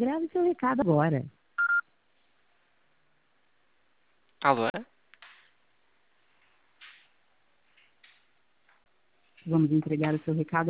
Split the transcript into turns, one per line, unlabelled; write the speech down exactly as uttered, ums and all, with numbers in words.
Grave seu recado agora.
Alô?
Vamos entregar o seu recado